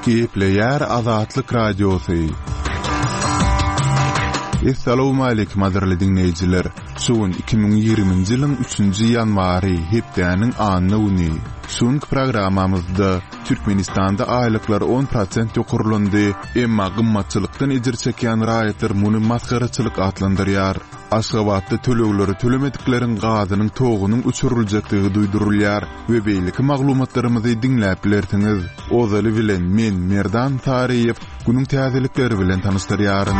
Gepleyer Azatlyk Radiosu. Assalamu alaykum azyr dinleyijiler. Şuň 2020-nji ýylyň 3-nji ýanwary hepdeniň anyny. Şuňky programamyzda Türkmenistanda aýlyklar 10% ýokurlandy, emma gymmatçylykdan ejir çekýän raýatlar muny maskaraçylyk atlandyrýar. Aşgabatda tölegleri tölemedikleriň gazynyň togunyň uçuruljakdygy duýdurulýar we beýleki maglumatlarymyzy dinläp bilersiňiz. Ozaly bilen men Merdan Tariýew günüň täzelikleri bilen tanışdyrýaryn.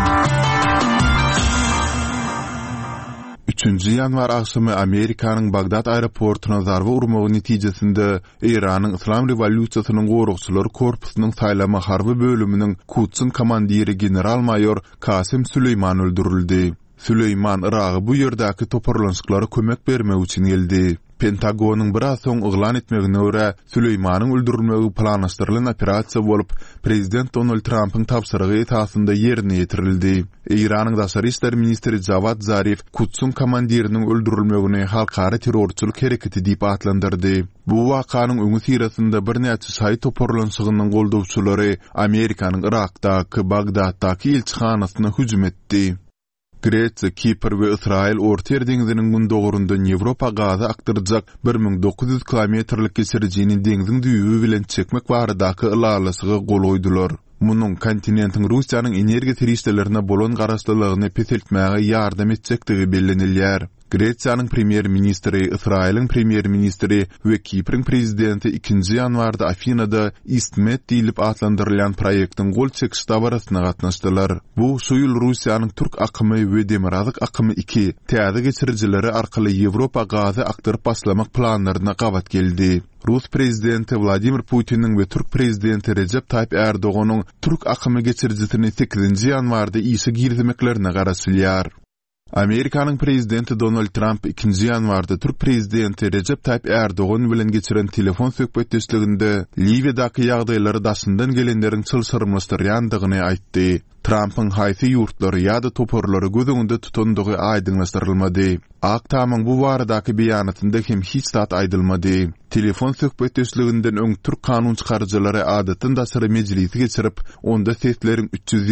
3-nji ýanwar akşamy Amerikanyň Bagdad aeroportuna zarba urmagy netijesinde Iranyň Islam rewolýusiýasynyň gorugçylary korpusynyň saýlama harby bölüminiň Quds'un komandiri general-mayor Kasim Süleyman öldürildi. Süleyman Iragy bu ýerdäki toparlanşyklary kömek bermek üçin geldi. Pentagonyň bir az soň yglan etmegine görä Süleymanyň öldürilmegi planlaşdyrylan operasiýa bolup, prezident Donald Trump'yň tapşyrygy esasında ýerine ýetirildi. Iranyň daşary işler ministri Javad Zarif Quds'un komandiriniň öldürilmegini halkara terrorçylyk hereketi diýip atlandyrdy. Bu wakanyň öňü sirasynda bir näçe şahy toparlanşygynyň goldawçylary Amerikanyň Irakdaky Bagdaddaky elçixanasyna hüjüm etdi. Gretsiýa, Kipr we Israil Orta deňiziniň gündogrunda Ýewropa gazy aktyrjak 1900 kilometrlik geçirjini deňiziň düýübi bilen çekmek baradaky ılalasıga gol goýdular. Munyň kontinentiň Russiýanyň energiýa terişlerine bolan garaşdylygyny peseltmäge ýardam etjekdigi bellenilýär. Gretsiýanyň premier ministri, Israiliň premier ministri we Kiprň prezidenti 2-nji ýanwarda Afinada İstmet diýilip atlandyrylan proýektiň gol çekiş dabarasyna gatnaşdylar. Bu şu ýyl Russiýanyň Türk akymy we Demirazyk akymy 2 täze geçirjileri arkaly Ýewropa gazy aktyryp başlamak planlaryna gabat geldi. Rus prezidenti Vladimir Putin'in ve Türk prezidenti Recep Tayyip Erdoğan'ın Türk akymy geçirjisini 8-nji ýanwarda işe girdimeklerine garaşylýar. Amerikanyň prezidenti Donald Trump 2-nji ýanwarda Türk prezidenti Recep Tayyip Erdoğan bilen geçiren telefon söhbetdeşliginde Libyadaky ýagdaýlary daşyndan gelenleriň çylşyrmastyrýandygyny aýtdy. Trump'ın haýsy ýurtlary ýa-da toporlary gözüňde tutandygy aýdyňlaşdyrylmady. Aktamyň bu baradaky beýanatynda hem hiç zat aýdylmady. Telefon söhbetdeşliginden öň Türk kanun çykarjylary adatyn daşary mejlisi geçirip, onda sesleriň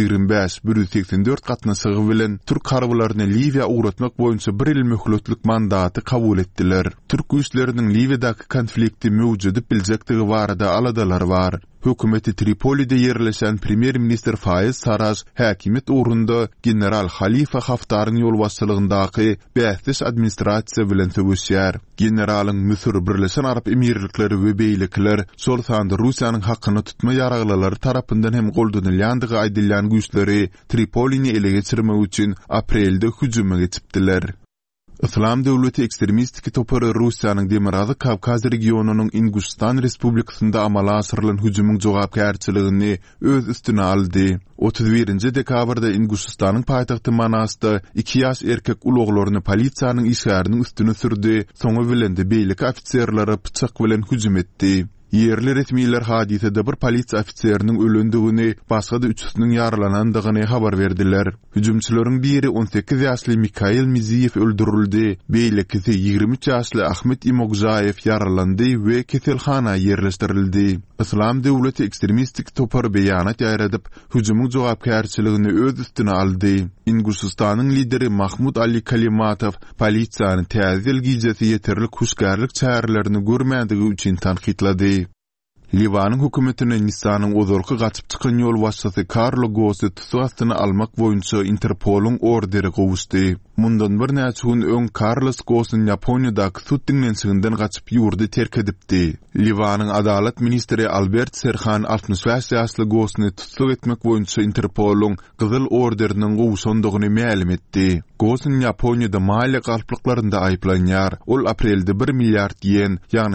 325-184 gatnaşygy bilen Türk harbalaryny Libyýa uğratmak boýunça bir ýyl möhletlik mandaty kabul etdiler. Türk güýçleriniň Libyýadaky konflikti mewjud biljekdigi barada aladalar bar. Hökümeti Tripoli'de yerleşen Premier Minister Faiz Sarraj häkimet uğrunda General Halifa Haftar'ın ýolbaşçylygyndaky bähtis administrasiýa bilen sögüşýär. Generalyň Müsür Birleşen Arap Emirlikleri we beýlikler şol sanda Russiýanyň hakyny tutma ýaraglary tarapyndan hem goldanylýandygy aýdylýan güýçleri Tripolini ele geçirmek üçin aprelde hüjüme geçipdiler. Islam döwleti ekstremistiki topary Russiýanyň Demirazyk Kavkaz regionunyň Ingustan Respublikasynda amala aşyrylan hüjümüň jogapkärçiligini öz üstüne aldy. 31-nji dekabrda Ingustanyň paýtagty Manasda 2 ýaş erkek uluglaryny polisiýanyň işgäriniň üstüne sürdi, soňa bilende beýlik ofitserlary pyçak bilen hüjüm etdi. Yerli resmiler hadisede bir polisiýa ofitseriniň ölendigini, başga da 3-üsiniň ýaralanandygyny habar berdiler. Hüjümçilerin biri 18 ýaşly Mikhail Miziyev öldürildi. Beýlekisi 23 ýaşly Ahmet Imogjayev ýaralandy we keselhana ýerleşdirildi. Islam döwleti ekstremistik topar beýanat ýaýradyp, hüjümüň jogapkärçiligini öz üstüne aldy. Ingusistanyň lideri Mahmud Ali Kalimatov polisiýanyň täze ilgijesi ýeterlik huşgärlik çärelerini görmədigi üçin tanqidlady. Liwanyň hökümetine Nisanyň ozalky gaçyp çykan ýol başçysy Karlo Gossi tutsagyny almak boýunça Interpoluň orderi gowuşdy. Mundan bir näçe gün öň Carlos Gossiň Ýaponiýadaky sud dinlençiginden gaçyp ýurdy terk edipdi. Liwanyň adalet ministri Albert Serhan 65 ýaşly Gossiňy tutsak etmek boýunça Interpoluň gyzyl orderiniň gowuşandygyny ma'lum etdi. Gossiň Ýaponiýada maliýe galplyklарynda aýplanýar. Ol aprelde 1 milliard yen, ýagny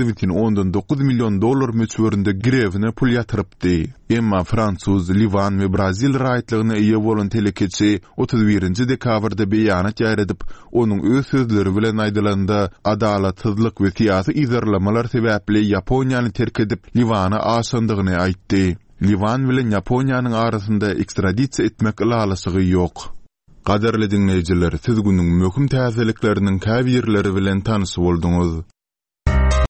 8,9 million dollar möçberinde grevine pul ýatyrypdy. Emma Fransuz, Liwan we Brazil raýatlygyna eýe bolan telekeçi 31-nji dekabrda beýanat ýaýradyp, onuň öz sözleri bilen aýdylanda adalatsızlyk we syýasy izarlamalar sebäpli Ýaponiýany terk edip Liwany aşandygyny aýtdy. Liwan bilen Ýaponiýanyň arasynda ekstradisiýa etmek ilalasy ýok. Gaderli dinleyijiler, siz günüň möhüm täzelikleriniň käbirleri bilen tanysy bolduňuz.